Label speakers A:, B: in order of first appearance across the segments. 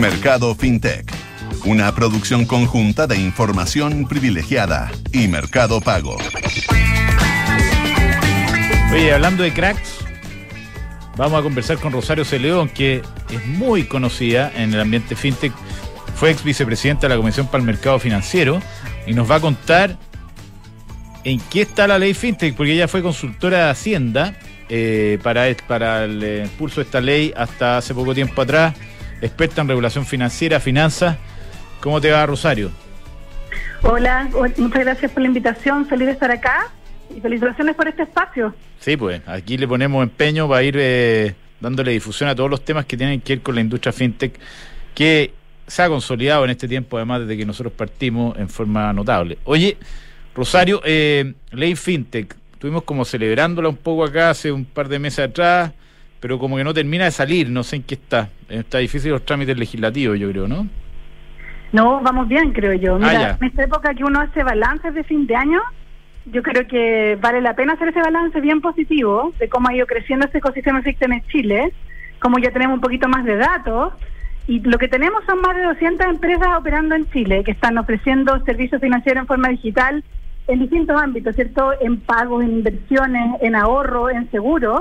A: Mercado FinTech, una producción conjunta de Información Privilegiada y Mercado Pago.
B: Oye, hablando de cracks, vamos a conversar con Rosario Celedón, que es muy conocida en el ambiente FinTech, fue ex vicepresidenta de la Comisión para el Mercado Financiero, y nos va a contar en qué está la ley FinTech, porque ella fue consultora de Hacienda para el impulso de esta ley hasta hace poco tiempo atrás, experta en regulación financiera, finanzas. ¿Cómo te va, Rosario?
C: Hola, muchas gracias por la invitación, feliz de estar acá y felicitaciones por este espacio.
B: Sí, pues aquí le ponemos empeño para ir dándole difusión a todos los temas que tienen que ver con la industria FinTech, que se ha consolidado en este tiempo, además desde que nosotros partimos, en forma notable. Oye, Rosario, ley FinTech, estuvimos como celebrándola un poco acá hace un par de meses atrás, pero como que no termina de salir, no sé en qué está. Está difícil los trámites legislativos, yo creo, ¿no?
C: No, vamos bien, creo yo. Mira, en esta época que uno hace balances de fin de año, yo creo que vale la pena hacer ese balance bien positivo de cómo ha ido creciendo este ecosistema FinTech en Chile, como ya tenemos un poquito más de datos, y lo que tenemos son más de 200 empresas operando en Chile, que están ofreciendo servicios financieros en forma digital en distintos ámbitos, ¿cierto? En pagos, en inversiones, en ahorro, en seguros.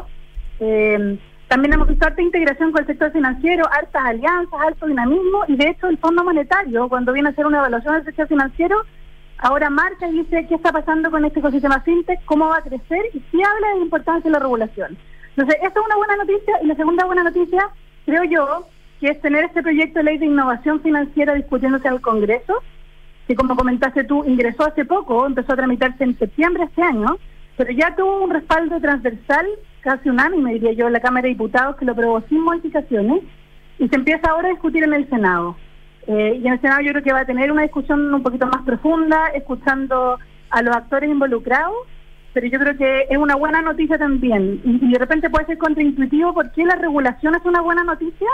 C: También hemos visto harta integración con el sector financiero, hartas alianzas, alto dinamismo, y de hecho el Fondo Monetario, cuando viene a hacer una evaluación del sector financiero, ahora marca y dice qué está pasando con este ecosistema FinTech, cómo va a crecer, y sí habla de la importancia de la regulación. Entonces, esta es una buena noticia, y la segunda buena noticia, creo yo, que es tener este proyecto de ley de innovación financiera discutiéndose al Congreso, que como comentaste tú, ingresó hace poco, empezó a tramitarse en septiembre de este año, pero ya tuvo un respaldo transversal, casi unánime, diría yo, en la Cámara de Diputados, que lo aprobó sin modificaciones, y se empieza ahora a discutir en el Senado. Y en el Senado yo creo que va a tener una discusión un poquito más profunda, escuchando a los actores involucrados, pero yo creo que es una buena noticia también. Y de repente puede ser contraintuitivo por qué la regulación es una buena noticia.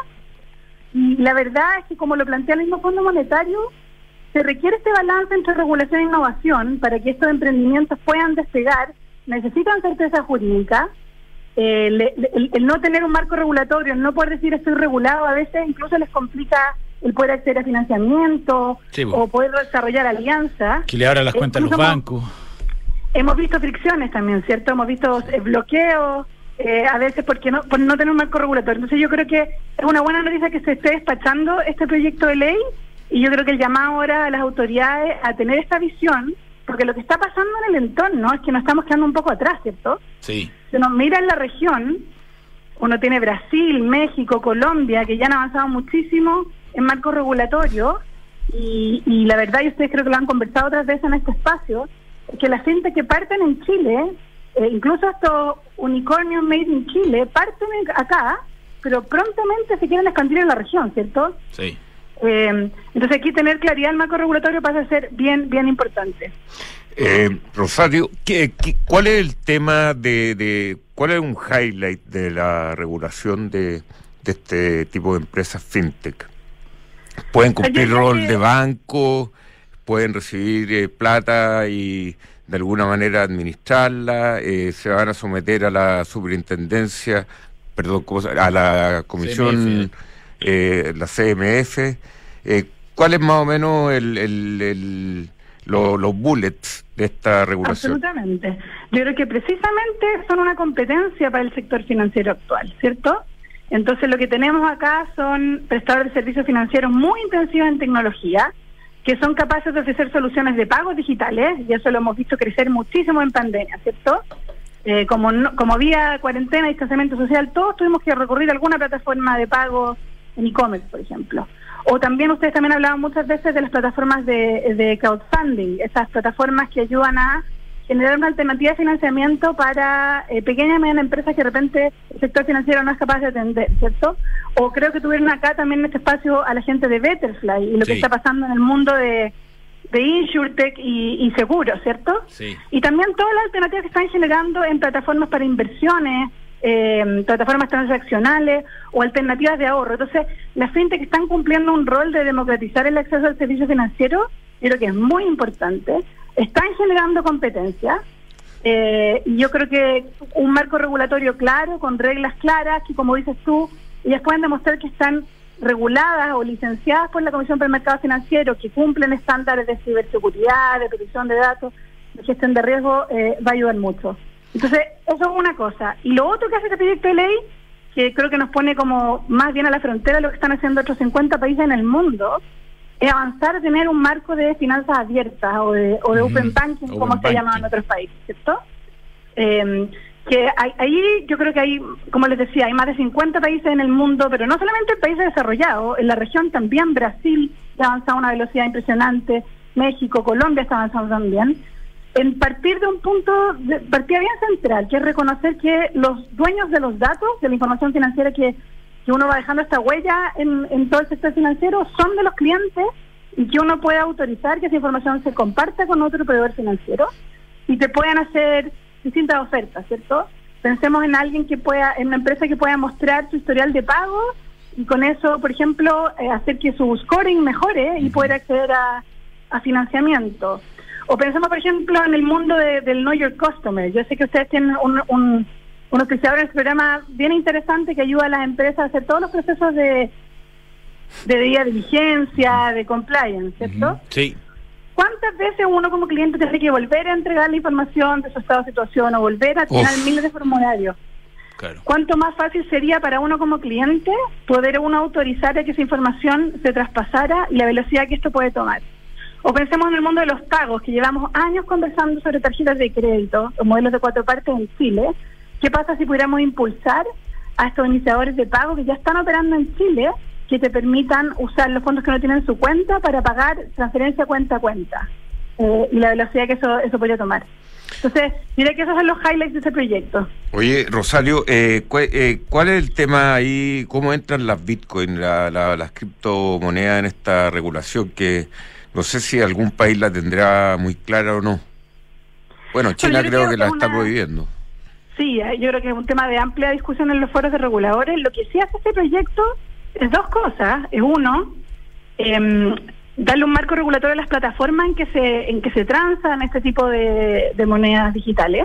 C: Y la verdad es que, como lo plantea el mismo Fondo Monetario, se requiere este balance entre regulación e innovación para que estos emprendimientos puedan despegar. Necesitan certeza jurídica. El no tener un marco regulatorio, el no poder decir estoy regulado, a veces incluso les complica el poder acceder a financiamiento, sí, o poder desarrollar alianzas.
B: Que le abran las cuentas a los bancos.
C: Hemos visto fricciones también, ¿cierto? Hemos visto bloqueos, a veces por no tener un marco regulatorio. Entonces yo creo que es una buena noticia que se esté despachando este proyecto de ley, y yo creo que el llamado ahora a las autoridades a tener esta visión, porque lo que está pasando en el entorno es que nos estamos quedando un poco atrás, ¿cierto?
B: Sí.
C: Si uno mira en la región, uno tiene Brasil, México, Colombia, que ya han avanzado muchísimo en marco regulatorio, y la verdad, y ustedes creo que lo han conversado otras veces en este espacio, es que las fintech que parten en Chile, incluso estos unicornios made in Chile, parten acá, pero prontamente se quieren expandir en la región, ¿cierto?
B: Sí.
C: Entonces aquí tener claridad en el marco regulatorio pasa a ser bien importante.
D: Rosario, ¿cuál es el tema cuál es un highlight de la regulación de este tipo de empresas FinTech? ¿Pueden cumplir rol de banco? ¿Pueden recibir plata y de alguna manera administrarla? ¿Se van a someter a la superintendencia, a la comisión, la CMF? ¿Cuál es más o menos los bullets de esta regulación?
C: Absolutamente. Yo creo que precisamente son una competencia para el sector financiero actual, ¿cierto? Entonces lo que tenemos acá son prestadores de servicios financieros muy intensivos en tecnología, que son capaces de ofrecer soluciones de pagos digitales, y eso lo hemos visto crecer muchísimo en pandemia, ¿cierto? Como había cuarentena y distanciamiento social, todos tuvimos que recurrir a alguna plataforma de pago en e-commerce, por ejemplo. O también ustedes también hablaban muchas veces de las plataformas de crowdfunding, esas plataformas que ayudan a generar una alternativa de financiamiento para pequeñas y medianas empresas que de repente el sector financiero no es capaz de atender, ¿cierto? O creo que tuvieron acá también en este espacio a la gente de Betterfly y lo que está pasando en el mundo de InsurTech y seguros, ¿cierto?
B: Sí.
C: Y también todas las alternativas que están generando en plataformas para inversiones, plataformas transaccionales o alternativas de ahorro. Entonces, las fintech están cumpliendo un rol de democratizar el acceso al servicio financiero, creo que es muy importante. Están generando competencia, y yo creo que un marco regulatorio claro, con reglas claras, que como dices tú, ellas pueden demostrar que están reguladas o licenciadas por la Comisión para el Mercado Financiero, que cumplen estándares de ciberseguridad, de protección de datos, de gestión de riesgo, va a ayudar mucho. Entonces, eso es una cosa. Y lo otro que hace este proyecto de ley, que creo que nos pone como más bien a la frontera de lo que están haciendo otros 50 países en el mundo, es avanzar a tener un marco de finanzas abiertas o de open banking, como se llama en otros países, ¿cierto? Que ahí yo creo que hay, como les decía, hay más de 50 países en el mundo, pero no solamente países desarrollados, en la región también. Brasil ha avanzado a una velocidad impresionante, México, Colombia está avanzando también, en partir de un punto de partida bien central, que es reconocer que los dueños de los datos, de la información financiera que uno va dejando esta huella en todo el sector financiero, son de los clientes, y que uno puede autorizar que esa información se comparta con otro proveedor financiero y te puedan hacer distintas ofertas, ¿cierto? Pensemos en alguien que pueda, en una empresa que pueda mostrar su historial de pago y con eso, por ejemplo, hacer que su scoring mejore y poder acceder a financiamiento. O pensemos, por ejemplo, en el mundo del Know Your Customer. Yo sé que ustedes tienen un auspiciador en el programa bien interesante que ayuda a las empresas a hacer todos los procesos de debida diligencia, de compliance, ¿cierto?
B: Sí.
C: ¿Cuántas veces uno como cliente tiene que volver a entregar la información de su estado de situación o volver a llenar miles de formularios?
B: Claro.
C: ¿Cuánto más fácil sería para uno como cliente poder uno autorizar a que esa información se traspasara y la velocidad que esto puede tomar? O pensemos en el mundo de los pagos, que llevamos años conversando sobre tarjetas de crédito o modelos de 4 partes en Chile. ¿Qué pasa si pudiéramos impulsar a estos iniciadores de pago que ya están operando en Chile, que te permitan usar los fondos que uno tiene en su cuenta para pagar transferencia cuenta a cuenta? Y la velocidad que eso podría tomar. Entonces, diré que esos son los highlights de ese proyecto.
D: Oye, Rosario, ¿cuál es el tema ahí? ¿Cómo entran las Bitcoin, las criptomonedas en esta regulación? Que no sé si algún país la tendrá muy clara o no. Bueno, China creo que la está prohibiendo. Sí,
C: yo creo que es un tema de amplia discusión en los foros de reguladores. Lo que sí hace este proyecto es dos cosas. Es uno, darle un marco regulatorio a las plataformas en que se transan este tipo de monedas digitales.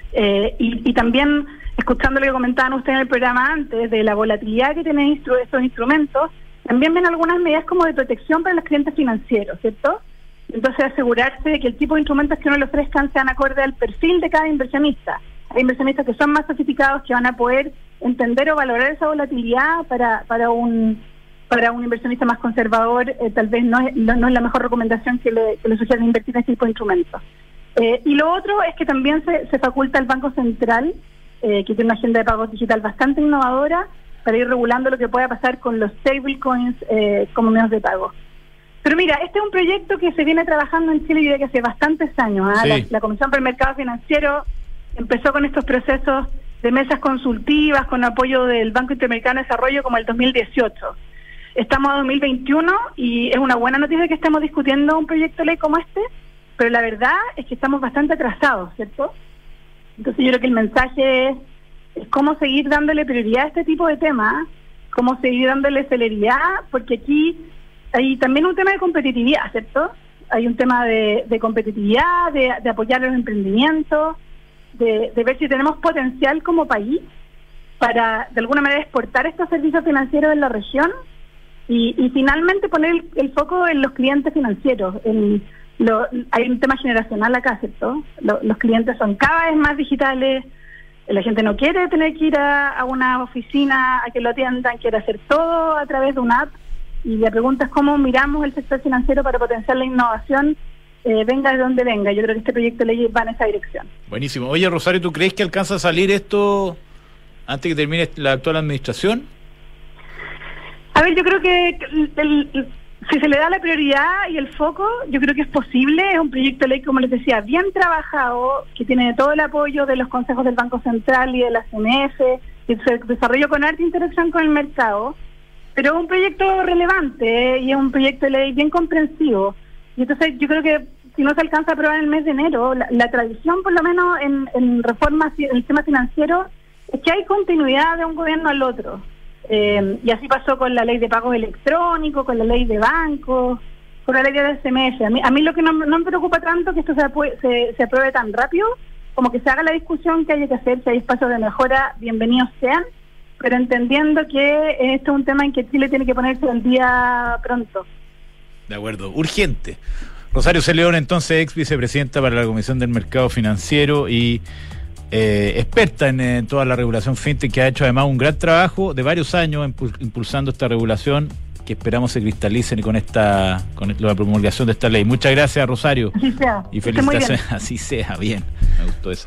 C: Y también, escuchando lo que comentaban ustedes en el programa antes, de la volatilidad que tienen estos instrumentos, también ven algunas medidas como de protección para los clientes financieros, ¿cierto? Entonces, asegurarse de que el tipo de instrumentos que uno le ofrezcan sean acorde al perfil de cada inversionista. Hay inversionistas que son más sofisticados, que van a poder entender o valorar esa volatilidad. Para un inversionista más conservador, tal vez no es la mejor recomendación que le sugieren invertir en este tipo de instrumentos. Y lo otro es que también se faculta al Banco Central, que tiene una agenda de pagos digital bastante innovadora, para ir regulando lo que pueda pasar con los stablecoins como medios de pago. Pero mira, este es un proyecto que se viene trabajando en Chile desde hace bastantes años. Sí. La Comisión para el Mercado Financiero empezó con estos procesos de mesas consultivas con apoyo del Banco Interamericano de Desarrollo como el 2018. Estamos en 2021 y es una buena noticia que estemos discutiendo un proyecto de ley como este, pero la verdad es que estamos bastante atrasados, ¿cierto? Entonces yo creo que el mensaje es cómo seguir dándole prioridad a este tipo de temas, cómo seguir dándole celeridad, porque aquí hay también un tema de competitividad, ¿cierto? Hay un tema de competitividad, de apoyar los emprendimientos, de ver si tenemos potencial como país para de alguna manera exportar estos servicios financieros en la región y finalmente poner el foco en los clientes financieros. Hay un tema generacional acá, ¿cierto? Los clientes son cada vez más digitales, la gente no quiere tener que ir a una oficina a que lo atiendan, quiere hacer todo a través de una app, y la pregunta es cómo miramos el sector financiero para potenciar la innovación, venga de donde venga. Yo creo que este proyecto de ley va en esa dirección.
B: Buenísimo. Oye, Rosario, ¿tú crees que alcanza a salir esto antes que termine la actual administración?
C: A ver, yo creo que si se le da la prioridad y el foco, yo creo que es posible. Es un proyecto de ley, como les decía, bien trabajado, que tiene todo el apoyo de los consejos del Banco Central y de la CMF, que se desarrolló con alta interacción con el mercado, pero es un proyecto relevante, y es un proyecto de ley bien comprensivo. Y entonces yo creo que si no se alcanza a aprobar en el mes de enero, la tradición, por lo menos en reformas en el tema financiero, es que hay continuidad de un gobierno al otro. Y así pasó con la ley de pagos electrónicos, con la ley de bancos, con la ley de CMF. A mí lo que no me preocupa tanto que esto se apruebe tan rápido, como que se haga la discusión que haya que hacer. Si hay espacios de mejora, bienvenidos sean, pero entendiendo que esto es un tema en que Chile tiene que ponerse al día pronto.
B: De acuerdo, urgente. Rosario C. León, entonces ex vicepresidenta para la Comisión del Mercado Financiero y experta en toda la regulación fintech, que ha hecho además un gran trabajo de varios años impulsando esta regulación que esperamos se cristalicen con la promulgación de esta ley. Muchas gracias, Rosario.
C: Así sea.
B: Y felicitaciones. Así sea, bien. Me gustó esa.